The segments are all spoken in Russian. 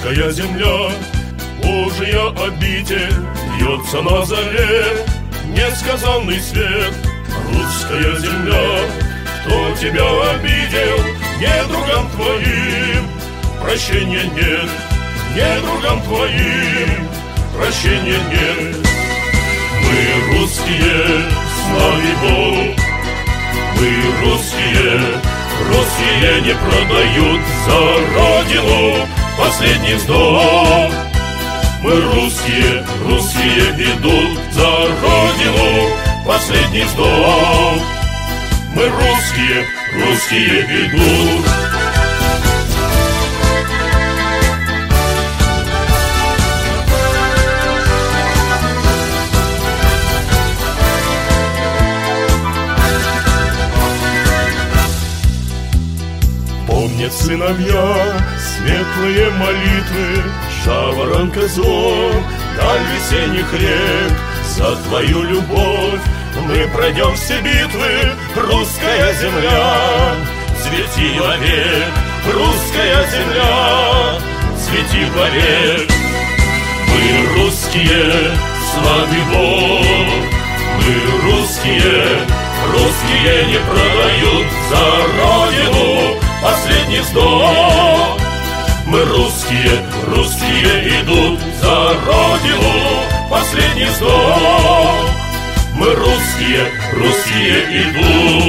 Русская земля, Божья обитель, льется на заре несказанный свет. Русская земля, кто тебя обидел, недругам твоим прощения нет, недругам твоим прощения нет. Мы русские, слави Бог, мы русские, русские не продают за родину последний вздох. Мы русские, русские идут за родину последний вздох. Мы русские, русские идут. Помнят сыновья светлые молитвы, жаворонка зов, даль весенних рек. За твою любовь мы пройдем все битвы, русская земля, цвети вовек, русская земля, цвети вовек. Мы русские, славный Бог, мы русские, русские не продают за родину последний вздох. Мы русские, русские идут за родину последний вздох. Мы русские, русские идут.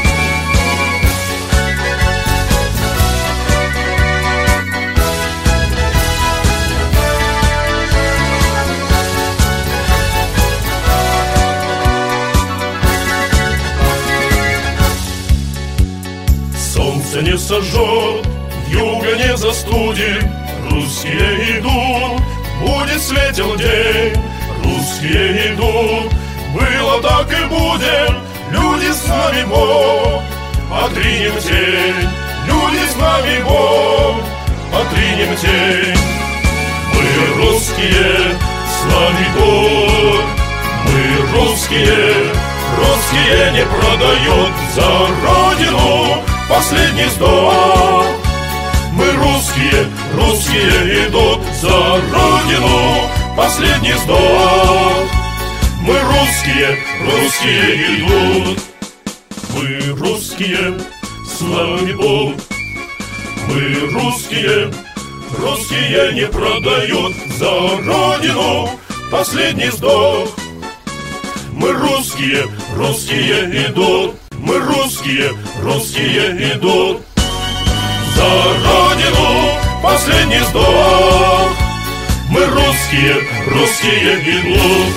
Солнце не сожжет, юга не застудит, русские идут, будет светел день, русские идут, было так и будет, люди с нами Бог, отринем тень, люди с нами Бог, отринем тень. Мы русские, славный Бог, мы русские, русские не продают за родину последний вздох. Мы русские, русские идут за родину последний вздох. Мы русские, русские идут. Мы русские, славный Бог. Мы русские, русские не продают за родину последний вздох. Мы русские, русские идут. Мы русские, русские идут за родину последний вздох. Мы русские, русские идут.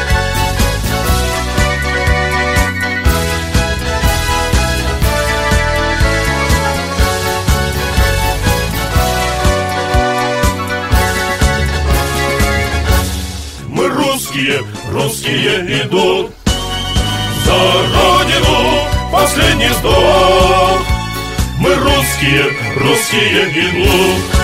Мы русские, русские идут за родину последний вздох. Мы русские, русские идут.